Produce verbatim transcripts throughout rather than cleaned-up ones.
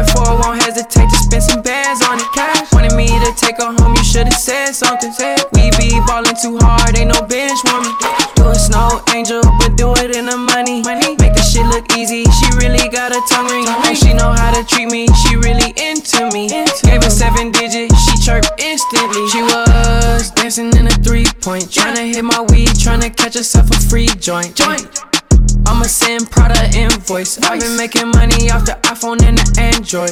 Therefore, I won't hesitate to spend some bands on it. Cash wanted me to take her home, you should've said something. We be ballin' too hard, ain't no bench warming. Do a snow angel, but do it in the money. Make the shit look easy, she really got a tongue ring. And she know how to treat me, she really into me. Gave her seven digits, she chirped instantly. She was dancing in a three-point, tryna hit my weed, tryna catch herself a free joint. Joint. I'ma send Prada invoice. I've been making money off the iPhone and the Android.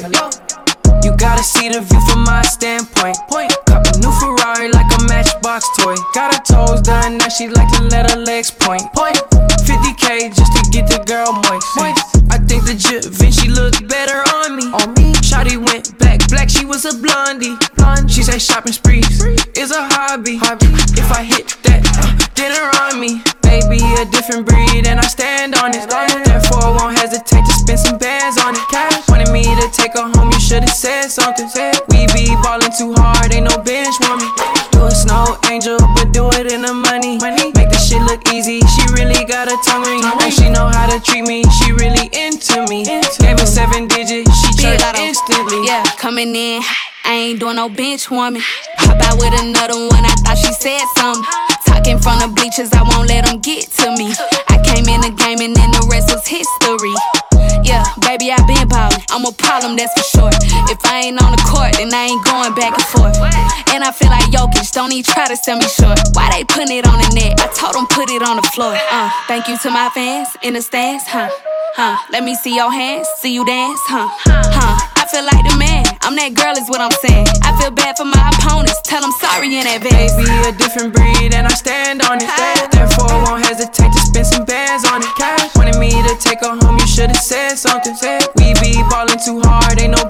You gotta see the view from my standpoint. Cop a new Ferrari like a Matchbox toy. Got her toes done, now she like to let her legs point. fifty K just to get the girl moist. I think the Da Vinci look better on me. Shawty went black, black, she was a blondie. She say shopping sprees is a hobby. If I hit that, uh, dinner on me. Baby, a different breed and I stand on it. Therefore, I won't hesitate to spend some bands on it. Cash wanted me to take her home, you should've said something. We be ballin' too hard, ain't no bench warming. Do a snow angel, but do it in the money. Make the shit look easy, she really got a tongue ring. And she know how to treat me, she really into me. Gave her seven digits, she chirped instantly. Yeah, coming in, I ain't doing no bench warming. Hop out with another one, I thought she said something. Talking from the bleachers, I won't let them get to me. I came in the game and then the rest was history. Yeah, baby, I been ballin', I'm a problem, that's for sure. If I ain't on the court, then I ain't going back and forth. And I feel like Jokic, don't even try to sell me short. Why they putting it on the net? I told them put it on the floor. Uh, thank you to my fans in the stands, huh? Huh? Let me see your hands, see you dance, huh? Huh? I feel like the man, I'm that girl is what I'm saying. I feel bad for my opponents, tell them sorry in advance. Baby, a different breed and I stand on it. Therefore, I won't hesitate to spend some bands on it. Cash wanted me to take her home, you should've said something. We be ballin' too hard, ain't no